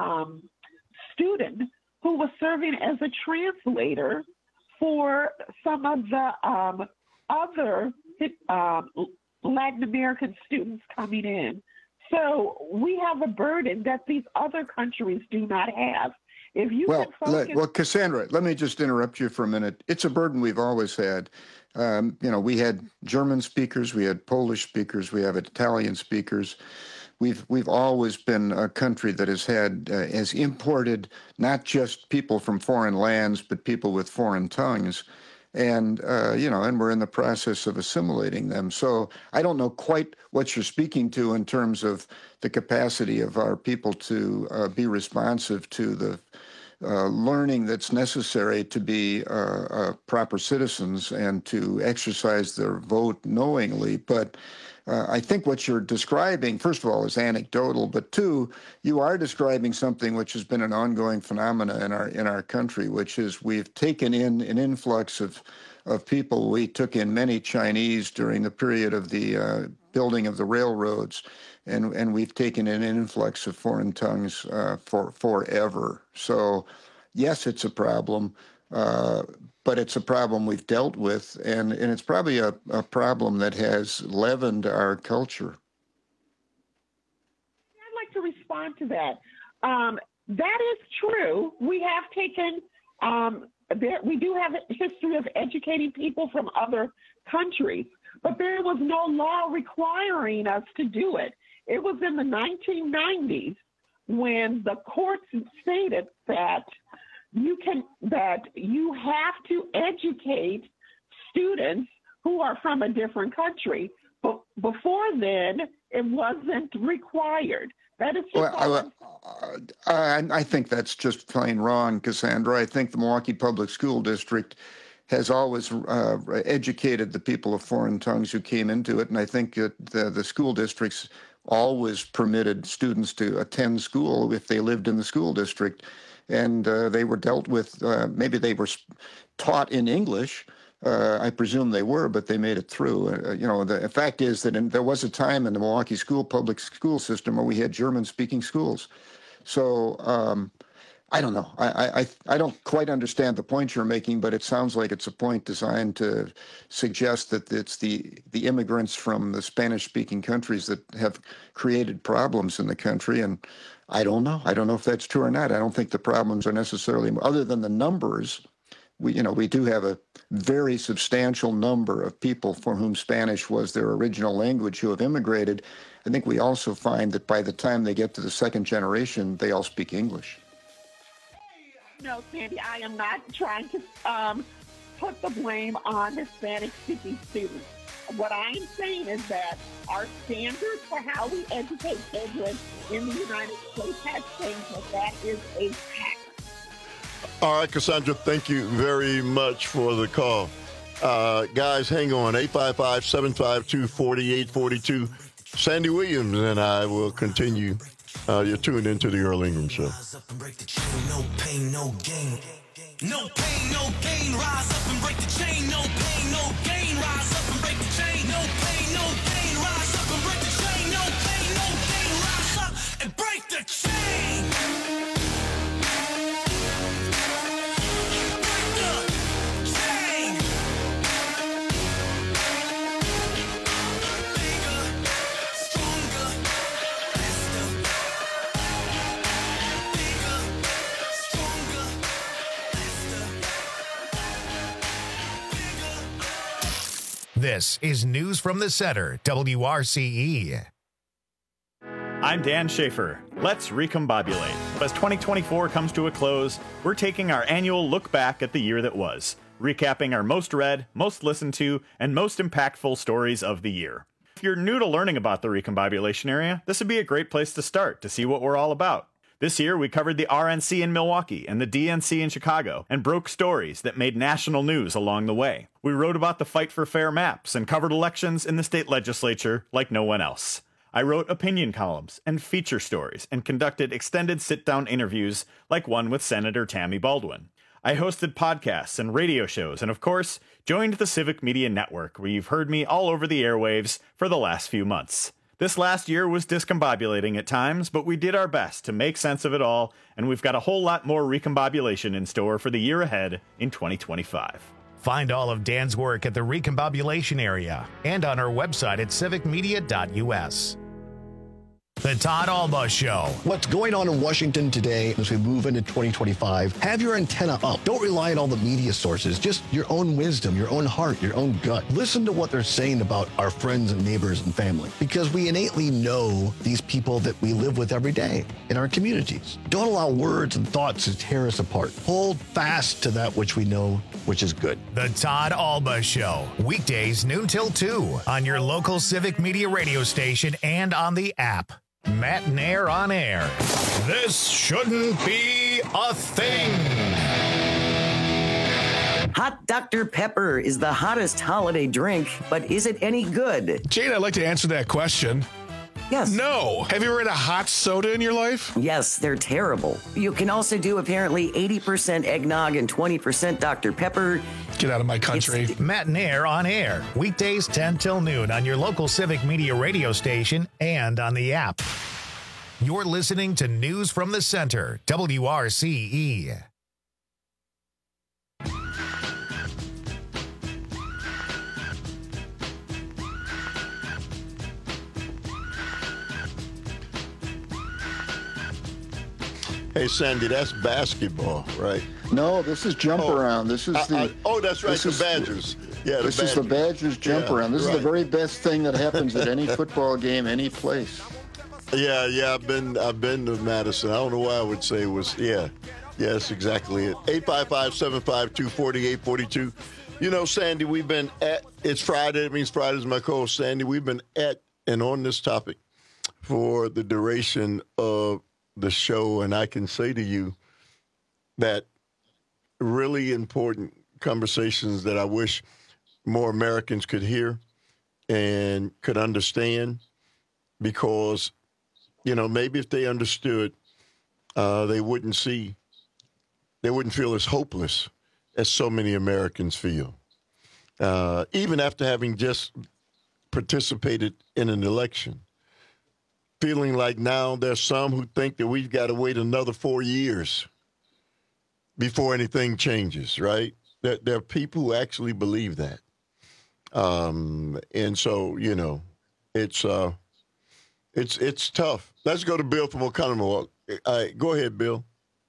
student who was serving as a translator for some of the other Latin American students coming in. So we have a burden that these other countries do not have. If you can focus... Cassandra, let me just interrupt you for a minute. It's a burden we've always had. We had German speakers, we had Polish speakers, we have Italian speakers. We've always been a country that has imported not just people from foreign lands, but people with foreign tongues. And we're in the process of assimilating them. So I don't know quite what you're speaking to in terms of the capacity of our people to be responsive to the learning that's necessary to be proper citizens and to exercise their vote knowingly. But I think what you're describing, first of all, is anecdotal, but two, you are describing something which has been an ongoing phenomena in our country, which is we've taken in an influx of people. We took in many Chinese during the period of the building of the railroads, and we've taken in an influx of foreign tongues forever. So, yes, it's a problem. But it's a problem we've dealt with, and it's probably a problem that has leavened our culture. I'd like to respond to that. That is true. We have taken, we do have a history of educating people from other countries, but there was no law requiring us to do it. It was in the 1990s when the courts stated that you have to educate students who are from a different country. But before then, it wasn't required. That is just I think that's just plain wrong, Cassandra. I think the Milwaukee Public School District has always educated the people of foreign tongues who came into it, and I think that the school districts always permitted students to attend school if they lived in the school district. And they were dealt with, maybe they were taught in English. I presume they were, but they made it through. The fact is that there was a time in the Milwaukee public school system where we had German-speaking schools. So I don't know. I don't quite understand the point you're making, but it sounds like it's a point designed to suggest that it's the immigrants from the Spanish-speaking countries that have created problems in the country. And I don't know. I don't know if that's true or not. I don't think the problems are necessarily, other than the numbers. We do have a very substantial number of people for whom Spanish was their original language who have immigrated. I think we also find that by the time they get to the second generation, they all speak English. No, Sandy, I am not trying to put the blame on Hispanic-speaking students. What I'm saying is that our standards for how we educate children in the United States has changed, and that is a fact. All right, Cassandra, thank you very much for the call. Guys, hang on, 855-752-4842. Sandy Williams and I will continue. You're tuned into the Earl Ingram Show. No pain, no gain. No pain, no gain. Rise up and break the chain. No pain, no gain. Rise up and break the chain. No pain, no gain. Rise up and break the chain. No pain, no gain. Rise up and break the chain. This is News from the Center, WRCE. I'm Dan Schaefer. Let's recombobulate. As 2024 comes to a close, we're taking our annual look back at the year that was, recapping our most read, most listened to, and most impactful stories of the year. If you're new to learning about the recombobulation area, this would be a great place to start to see what we're all about. This year, we covered the RNC in Milwaukee and the DNC in Chicago and broke stories that made national news along the way. We wrote about the fight for fair maps and covered elections in the state legislature like no one else. I wrote opinion columns and feature stories and conducted extended sit-down interviews like one with Senator Tammy Baldwin. I hosted podcasts and radio shows and, of course, joined the Civic Media Network, where you've heard me all over the airwaves for the last few months. This last year was discombobulating at times, but we did our best to make sense of it all, and we've got a whole lot more recombobulation in store for the year ahead in 2025. Find all of Dan's work at the recombobulation area and on our website at civicmedia.us. The Todd Alba Show. What's going on in Washington today as we move into 2025? Have your antenna up. Don't rely on all the media sources. Just your own wisdom, your own heart, your own gut. Listen to what they're saying about our friends and neighbors and family, because we innately know these people that we live with every day in our communities. Don't allow words and thoughts to tear us apart. Hold fast to that which we know, which is good. The Todd Alba Show. Weekdays noon till 2 on your local Civic Media radio station and on the app. Matt Nair on air. This shouldn't be a thing. Hot Dr. Pepper is the hottest holiday drink, but is it any good? Jane, I'd like to answer that question. Yes. No. Have you ever had a hot soda in your life? Yes, they're terrible. You can also do apparently 80% eggnog and 20% Dr. Pepper. Get out of my country. Matt Nair on air. Weekdays 10 till noon on your local Civic Media radio station and on the app. You're listening to News from the Center, WRCE. Hey, Sandy, that's basketball, right? No, this is jump around. This is the. That's right, the Badgers. Yeah, this is the Badgers jump around. This is the very best thing that happens at any football game, any place. Yeah. I've been to Madison. I don't know why I would say it was. Yeah, that's exactly it. 855-752-4842. You know, Sandy, we've been at. It's Friday. It means Friday's my co-host, Sandy. We've been at and on this topic for the duration of the show, and I can say to you that really important conversations that I wish more Americans could hear and could understand, because, you know, maybe if they understood, they wouldn't feel as hopeless as so many Americans feel, even after having just participated in an election. Feeling like now there's some who think that we've got to wait another 4 years before anything changes, right? There are people who actually believe that. And so, you know, it's tough. Let's go to Bill from Oconomowoc. Go ahead, Bill.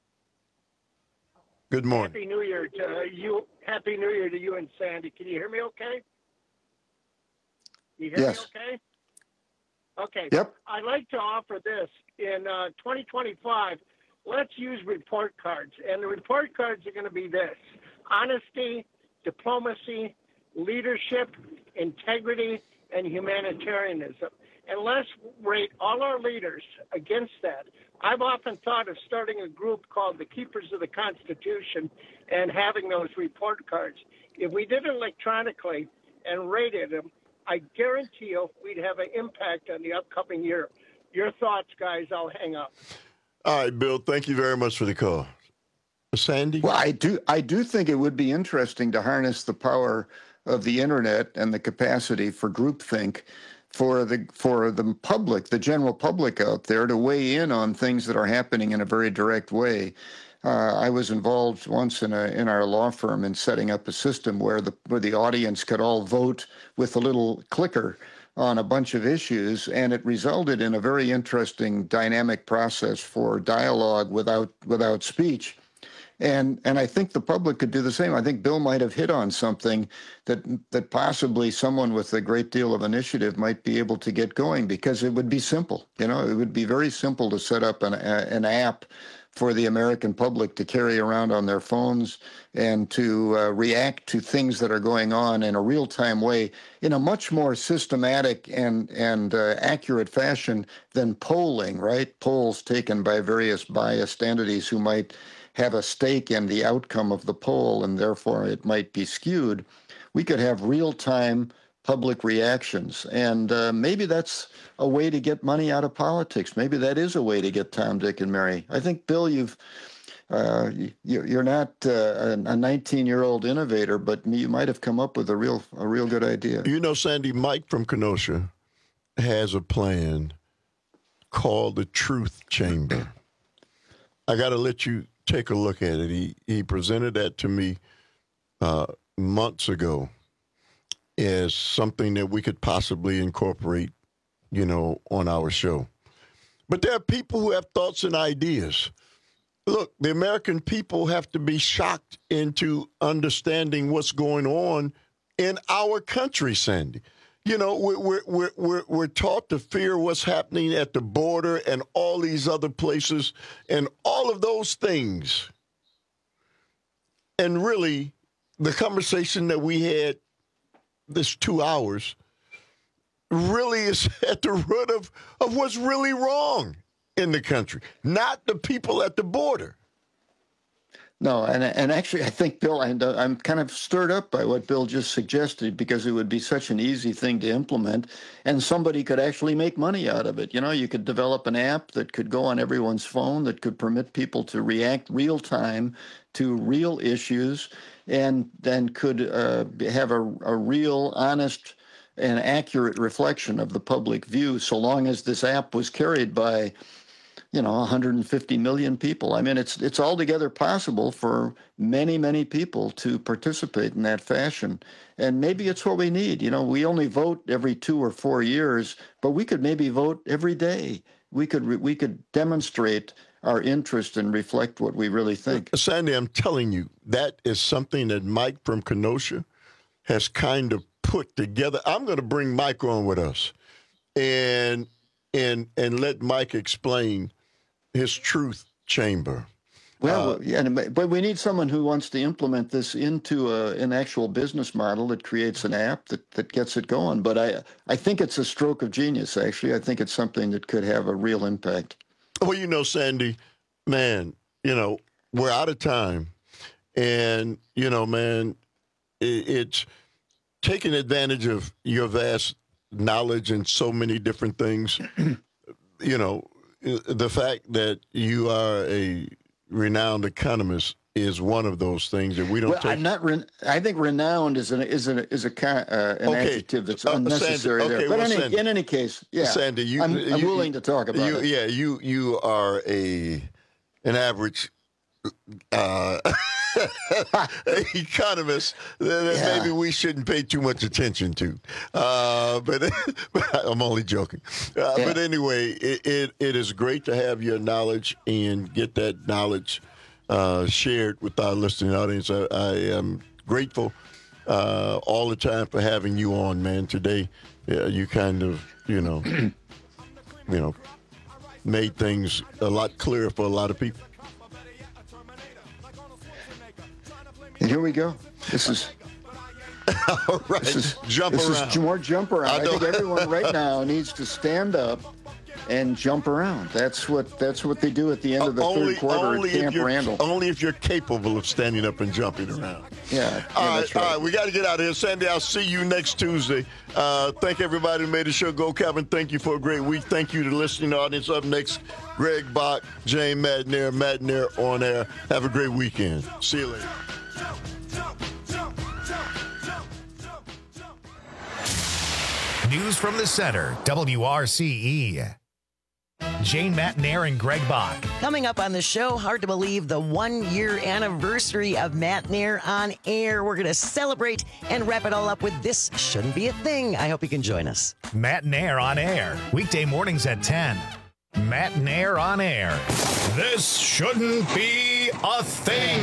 Good morning. Happy New Year to you. Happy New Year to you and Sandy. Can you hear me okay? You hear me okay? Okay. Yep. I'd like to offer this. In 2025, let's use report cards. And the report cards are going to be this: honesty, diplomacy, leadership, integrity, and humanitarianism. And let's rate all our leaders against that. I've often thought of starting a group called the Keepers of the Constitution and having those report cards. If we did it electronically and rated them, I guarantee you we'd have an impact on the upcoming year. Your thoughts, guys. I'll hang up. All right, Bill, thank you very much for the call. Sandy? Well, I do think it would be interesting to harness the power of the internet and the capacity for groupthink for the public, the general public out there, to weigh in on things that are happening in a very direct way. I was involved once in our law firm in setting up a system where the audience could all vote with a little clicker on a bunch of issues, and it resulted in a very interesting dynamic process for dialogue without speech. And I think the public could do the same. I think Bill might have hit on something that possibly someone with a great deal of initiative might be able to get going, because it would be simple. You know, it would be very simple to set up an app for the American public to carry around on their phones and to react to things that are going on in a real-time way in a much more systematic and accurate fashion than polling, right? Polls taken by various biased entities who might have a stake in the outcome of the poll, and therefore it might be skewed. We could have real-time public reactions, and maybe that's a way to get money out of politics. Maybe that is a way to get Tom, Dick, and Mary. I think, Bill, you're not a 19-year-old innovator, but you might have come up with a real good idea. You know, Sandy, Mike from Kenosha has a plan called the Truth Chamber. I got to let you take a look at it. He presented that to me months ago as something that we could possibly incorporate, you know, on our show. But there are people who have thoughts and ideas. Look, the American people have to be shocked into understanding what's going on in our country, Sandy. You know, we're taught to fear what's happening at the border and all these other places and all of those things. And really, the conversation that we had this 2 hours really is at the root of what's really wrong in the country, not the people at the border. No, and actually, I think, Bill, and I'm kind of stirred up by what Bill just suggested, because it would be such an easy thing to implement, and somebody could actually make money out of it. You know, you could develop an app that could go on everyone's phone that could permit people to react real time to real issues, and then could have a real, honest, and accurate reflection of the public view, so long as this app was carried by, you know, 150 million people. I mean, it's altogether possible for many, many people to participate in that fashion. And maybe it's what we need. You know, we only vote every 2 or 4 years, but we could maybe vote every day. We could demonstrate our interest and reflect what we really think. Sandy, I'm telling you, that is something that Mike from Kenosha has kind of put together. I'm going to bring Mike on with us and let Mike explain his Truth Chamber. Well, yeah, but we need someone who wants to implement this into an actual business model that creates an app that gets it going. But I think it's a stroke of genius, actually. I think it's something that could have a real impact. Well, you know, Sandy, man, you know, we're out of time. And, you know, man, it's taking advantage of your vast knowledge in so many different things. You know, the fact that you are a renowned economist is one of those things that we don't take. I'm not. I think renowned is an adjective that's unnecessary Sandy, there. But well, in any case, yeah, Sandy, I'm willing to talk about it. Yeah, you are an average economist that maybe we shouldn't pay too much attention to. But I'm only joking. But anyway, it is great to have your knowledge and get that knowledge shared with our listening audience. I am grateful all the time for having you on, man. Today, you kind of, you know, made things a lot clearer for a lot of people. And here we go. This is all right. This is more jump around. I think everyone right now needs to stand up and jump around. That's what they do at the end of the third quarter at Camp Randall. Only if you're capable of standing up and jumping around. Yeah. That's right. All right. We got to get out of here. Sandy, I'll see you next Tuesday. Thank everybody who made the show go. Kevin, thank you for a great week. Thank you to the listening audience. Up next, Greg Bach, Jane Madnair on air. Have a great weekend. See you later. News from the center, WRCE. Jane Madnair and Greg Bach. Coming up on the show, hard to believe the 1-year anniversary of Madnair on air. We're going to celebrate and wrap it all up with This Shouldn't Be a Thing. I hope you can join us. Madnair on air, weekday mornings at 10. Madnair on air. This shouldn't be a thing.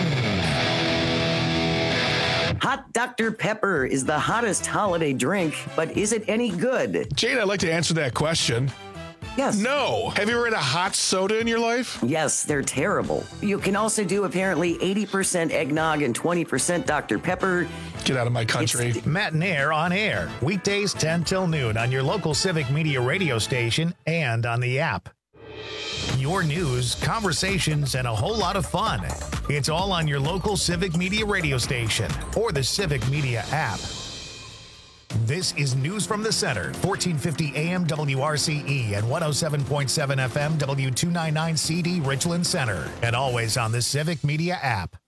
Hot Dr. Pepper is the hottest holiday drink, but is it any good? Jane, I'd like to answer that question. Yes. No. Have you ever had a hot soda in your life? Yes, they're terrible. You can also do apparently 80% eggnog and 20% Dr. Pepper. Get out of my country. Matt and Air on air. Weekdays 10 till noon on your local Civic Media radio station and on the app. Your news, conversations, and a whole lot of fun. It's all on your local Civic Media radio station or the Civic Media app. This is News from the Center, 1450 AM WRCE and 107.7 FM W299 CD Richland Center, and always on the Civic Media app.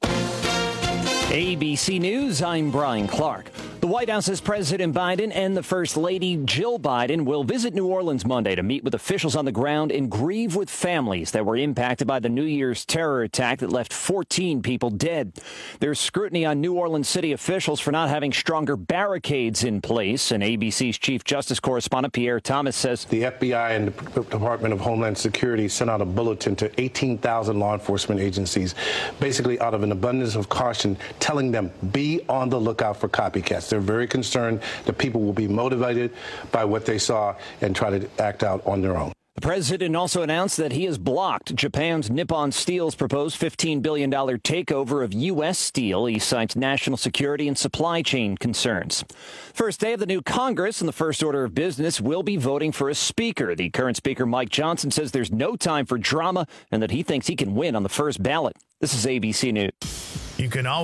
ABC News, I'm Brian Clark. The White House's President Biden and the First Lady Jill Biden will visit New Orleans Monday to meet with officials on the ground and grieve with families that were impacted by the New Year's terror attack that left 14 people dead. There's scrutiny on New Orleans city officials for not having stronger barricades in place, and ABC's Chief Justice correspondent Pierre Thomas says the FBI and the Department of Homeland Security sent out a bulletin to 18,000 law enforcement agencies, basically out of an abundance of caution, telling them be on the lookout for copycats. They're very concerned that people will be motivated by what they saw and try to act out on their own. The president also announced that he has blocked Japan's Nippon Steel's proposed $15 billion takeover of U.S. Steel. He cites national security and supply chain concerns. First day of the new Congress, and the first order of business will be voting for a speaker. The current speaker, Mike Johnson, says there's no time for drama and that he thinks he can win on the first ballot. This is ABC News. You can always